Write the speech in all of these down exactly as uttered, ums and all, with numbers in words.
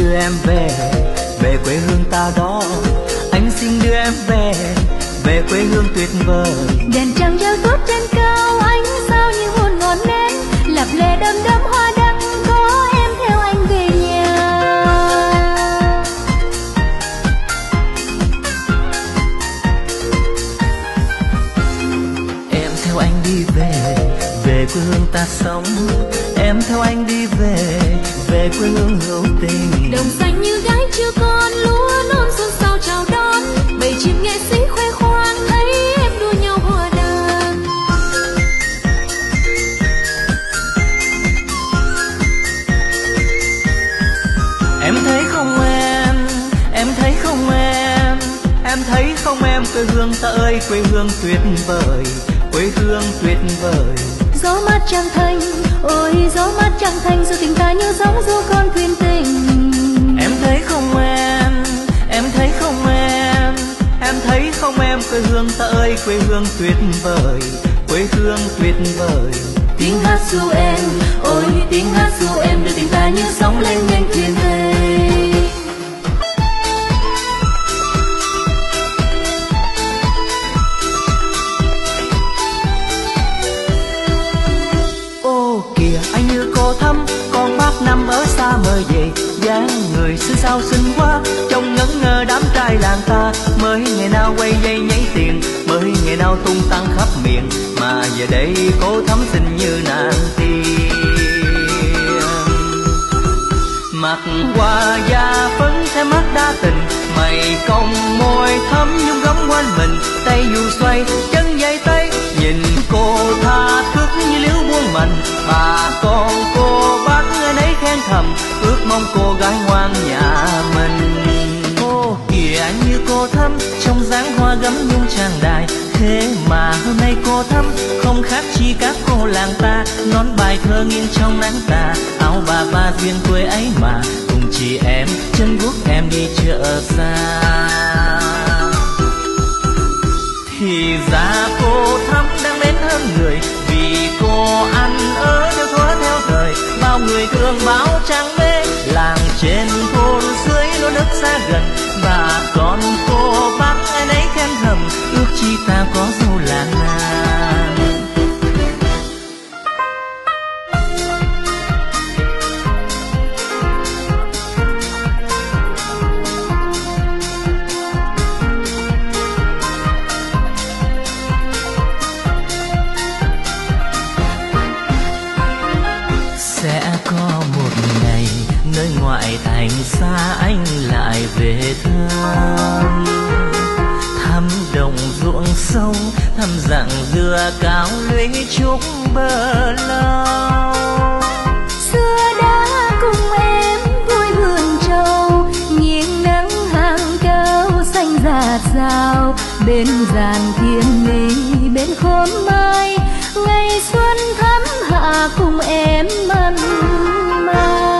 đưa em về, về quê hương ta đó. Anh xin đưa em về, về quê hương tuyệt vời. Đèn trăng treo tốt trên cao, ánh sao như hôn ngọn nến, lập lè đơm đớm hoa đăng, có em theo anh về nhà. Em theo anh đi về, về quê hương ta sống. Em theo anh đi về, về quê hương hữu tình. Đồng xanh như gái chưa con, lúa non xuân sao chào đón. Bầy chim nghệ sĩ khoe khoang, thấy em đua nhau hòa đàn. Em thấy không em, em thấy không em, em thấy không em, quê hương ta ơi, quê hương tuyệt vời, quê hương tuyệt vời. Gió mát trăng thanh, ôi gió mát trăng thanh, dù tình ta như sóng du con thuyền tình. Em thấy không em, em thấy không em, em thấy không em, quê hương ta ơi, quê hương tuyệt vời, quê hương tuyệt vời. Tiếng hát ru em, ôi tiếng hát ru em, đưa tình ta như sóng lên nhanh thuyền về. Anh như cô thắm, con bác năm ở xa mời về, dáng người xưa sao xinh quá, trông ngẩn ngơ đám trai làng ta. Mới ngày nào quay dây nhảy tiền, mới ngày nào tung tăng khắp miền, mà giờ đây cô thắm xinh như nàng tiên. Mặt hoa da phấn theo mắt đa tình, mày cong môi thắm nhung gấm quanh mình, tay dù xoay chân dây tay, nhìn cô tha thức như liễu buông mình. Bà con cô bác người nấy khen thầm, ước mong cô gái ngoan nhà mình. Cô kìa như cô thắm, trong dáng hoa gấm nhung tràng đài, thế mà hôm nay cô thắm không khác chi các cô làng ta. Nón bài thơ nghiêng trong nắng tà, áo bà ba duyên quê ấy mà, cùng chị em chân guốc em đi chợ xa. Thì ra cô thắm đang mến hơn người, vì cô ăn ở theo thuở theo thời. Bao người thương báo trang mê, làng trên thôn dưới lúa nước xa gần. Bà con cô bác ai nấy khen thầm, ước chi ta có dâu làng nàng. Nơi ngoại thành xa anh lại về thăm, thăm đồng ruộng sâu, thăm rặng dừa cao lũy trúc bờ lâu. Xưa đã cùng em vui vườn trầu, nghiêng nắng hàng cao xanh rạt rào, bên giàn thiên lý bên khóm mai, ngày xuân thắm hạ cùng em mặn mà.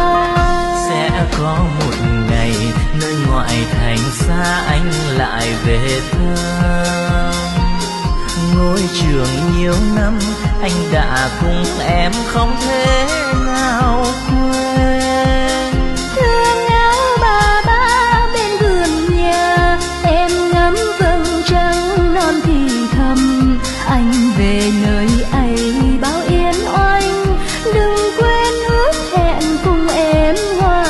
Có một ngày nơi ngoại thành xa anh lại về thăm, ngôi trường nhiều năm anh đã cùng em không thể nào quên. Thương áo bà ba bên vườn nhà, em ngắm vầng trăng non thì thầm, anh về nơi ấy bao yên oanh, đừng quên ước hẹn cùng em hoài.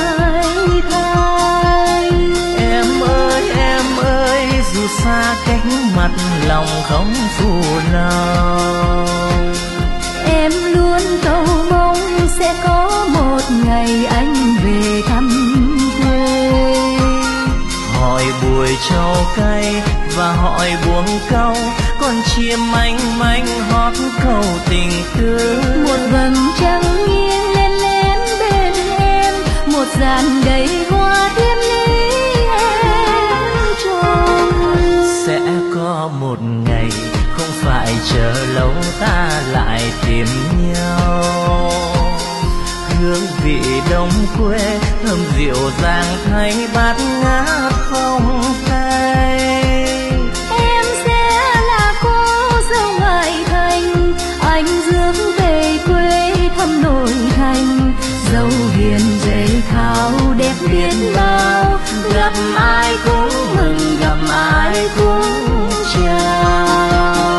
Dù xa cách mặt lòng không phù lòng, em luôn cầu mong sẽ có một ngày anh về thăm quê. Hỏi buổi trầu cay và hỏi buông câu, con chim manh manh hót câu tình tứ. Một vầng trăng nghiêng lên lên bên em, một dàn đầy hoa thiêm lý em trồng. Sẽ có một ngày không phải chờ lâu ta lại tìm nhau, hương vị đông quê thơm dịu dàng thay bát ngát phong tây. Em sẽ là cô dâu ngoại thành, anh rước về quê thăm nội thành, dâu hiền dễ thao đẹp biết bao, gặp ai cũng mừng, gặp ai cũng chào.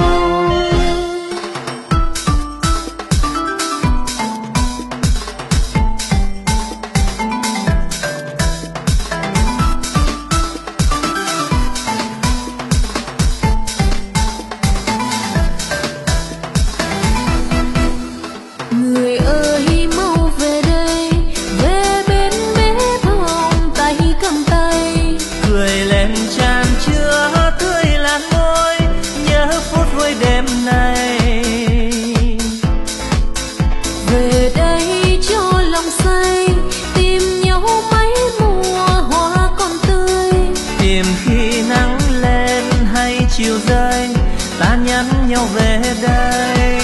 Chiều rơi ta nhắn nhau về đây.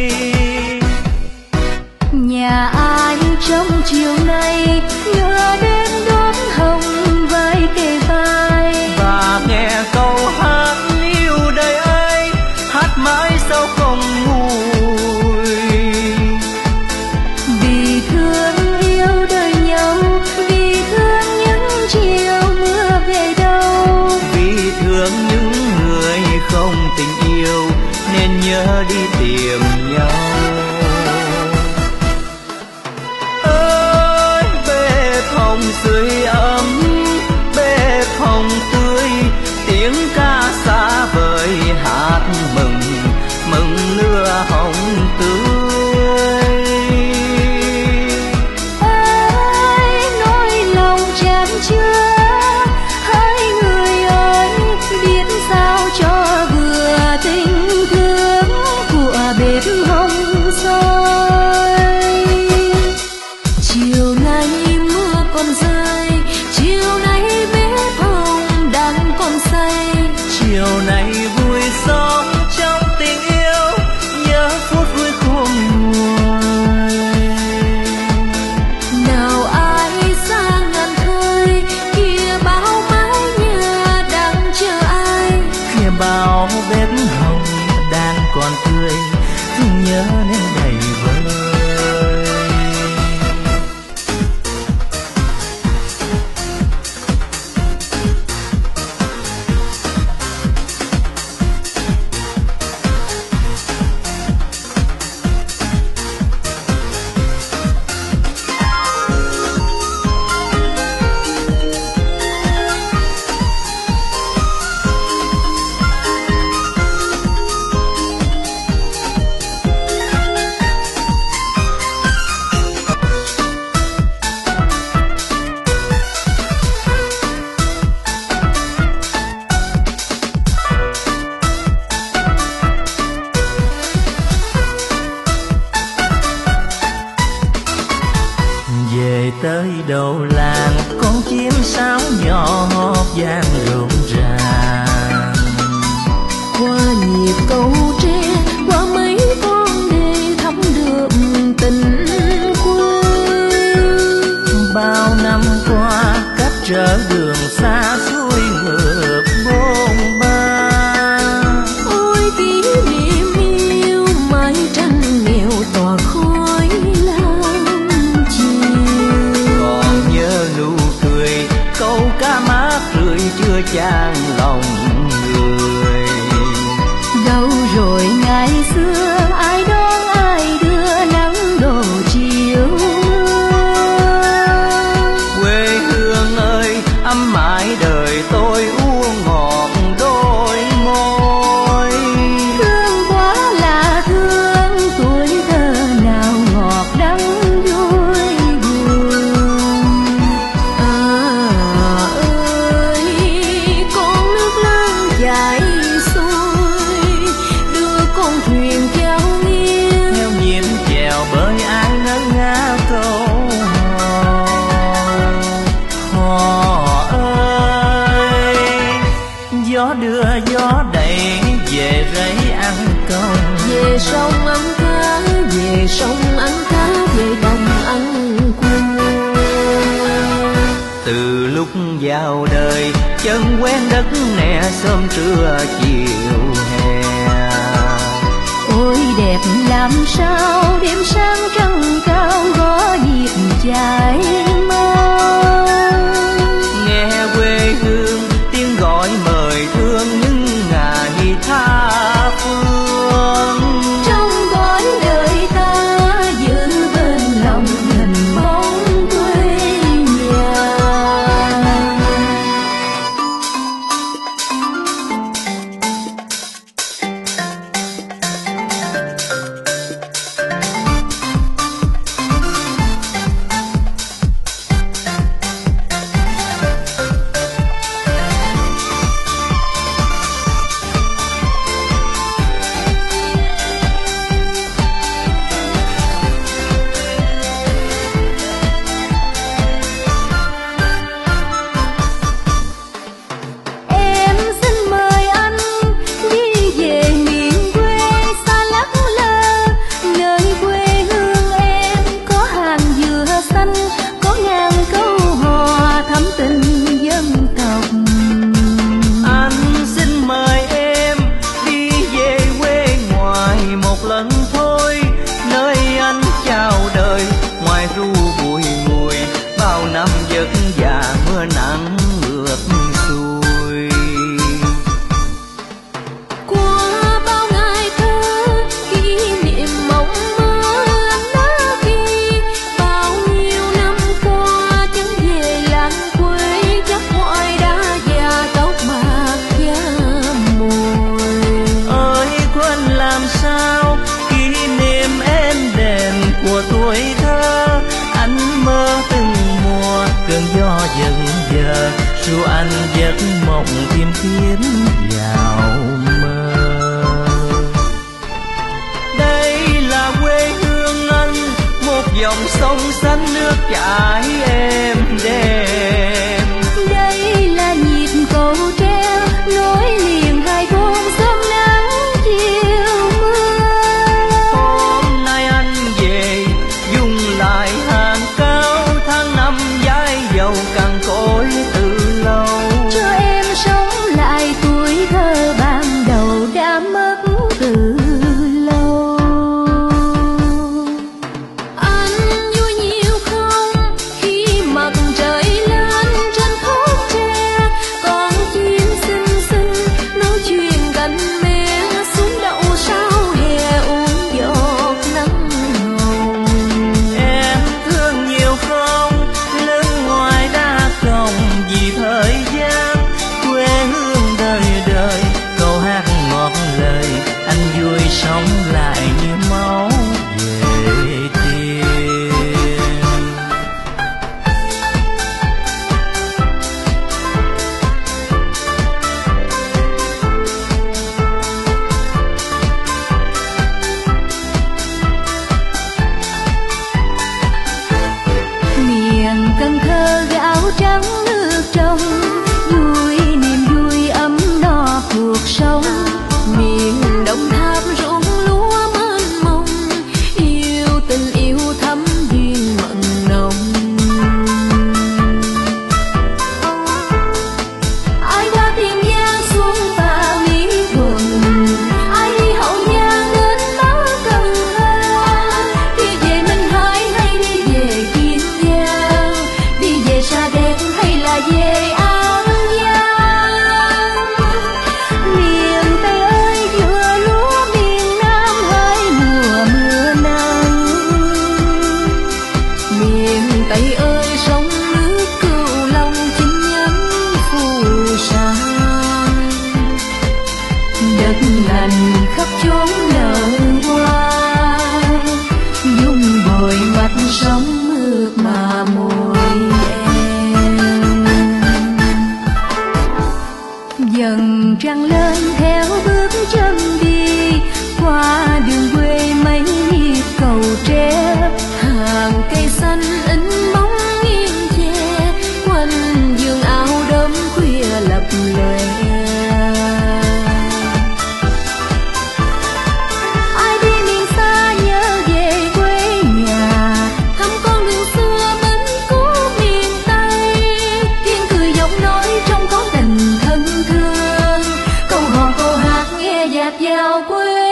Nhà ai trong chiều nay ngựa đến đón hồng vai kề vai, và nghe câu hát yêu đời ấy hát mãi sao không nguôi. Vì thương yêu đời nhau, vì thương những chiều mưa về đâu, vì thương những người không tình yêu nên nhớ đi tìm nhau. Ơi bếp hồng sưởi ấm, bếp hồng tươi, tiếng ca xa vời hát mừng mừng lửa hồng tươi. Ơi nỗi lòng chan chứa, hai người ơi biết sao cho vừa tình thương của bếp hồng soi. Chiều nay mưa còn rơi, chiều nay bếp hồng đang còn say, Chiều nay vui sống trong tình yêu, nhớ phút vui khôn nguôi. nào ai xa ngàn khơi, kia bao mái nhà đang chờ ai, Kia bao bếp hồng đang còn tươi, thương nhớ nên đầy vơi. Về tới đầu làng, con chim sáo nhỏ hót vang rộn ràng. qua nhịp câu tre, qua mấy con đê thắm đượm tình quê. Bao năm qua cách trở đường xa xuôi ngược bôn ba. Ôi kỷ niệm yêu mái tranh nghèo tỏa khói lam chiều. Còn nhớ nụ cười câu cá mát rượi chưa chan lòng người. Đâu rồi ngày xưa ai đón ai đưa nắng đổ chiều mưa. Quê hương ơi ấm mãi đời tôi uống ngọt đôi môi. Thương quá là thương, tuổi thơ nào ngọt đắng vui buồn. À ơi con nước lớn chảy xuôi, đưa con thuyền kéo nghiêng Theo nhịp chèo bơi ai ngân nga câu hò ơi. Gió đưa gió đẩy về rẫy ăn câu, về sông ăn cá, về sông ăn cá, về đồng ăn cua. từ lúc vào đời chân quen đất nè sớm trưa chiều hè. Ôi đẹp làm sao đêm sáng trăng cao gõ nhịp chạy mau. tha phương. Trong cõi đời ta giữ bên lòng hình bóng quê nhà. Ru anh giấc mộng thêm tiến vào mơ. Đây là quê hương anh, một dòng sông xanh nước chảy êm đềm. Đây là nhịp cầu treo nối liền hai thôn sớm nắng chiều mưa. Hôm nay anh về dùng lại hàng cao, tháng năm dãi dầu cằn cỗi từ lâu. Cho em sống lại tuổi thơ ban đầu đã mất từ lâu. Anh vui nhiều không khi mặt trời lên trên khóm tre, con chim xinh xinh nói chuyện cạnh mẹ xuống đậu sau hè uống giọt nắng hồng. Em thương nhiều không lưng ngoài đá còng vì thời gian, quê hương đời đời câu hát ngọt lời, anh vui sống lại như máu về tim. Miền Cần Thơ gạo trắng nước trong, vui niềm vui ấm no cuộc sống. Miền Đồng Tháp ruộng lúa mênh mông, yêu tình yêu thắm duyên mặn nồng. Ai đã Tiền Giang xuống ta Mỹ Thuận, ai đi Hậu Giang đến Bắc Cần Thơ. Đi về Minh Hải hay đi về Kiên Giang, đi về Sa Đéc hay là về An Giang. Miền Tây ơi vừa lúa miền Nam hai mùa mưa nắng. Miền Tây ơi sông nước Cửu Long chính nhánh phù sa. Đất lành khắp chốn nở hoa, dung bồi mặt sông mượt mà môi em. Dần trăng lên theo bước chân đi, qua đường quê mấy nhịp cầu tre. Hàng cây xanh in bóng nghiêng che, quanh vườn áo đốm khuya lập lòe. Ai đi miền xa nhớ về quê nhà, thăm con đường xưa bến cũ miền Tây. Tiếng cười giọng nói trong có tình thân thương, câu hò câu hát nghe dạt vào quê.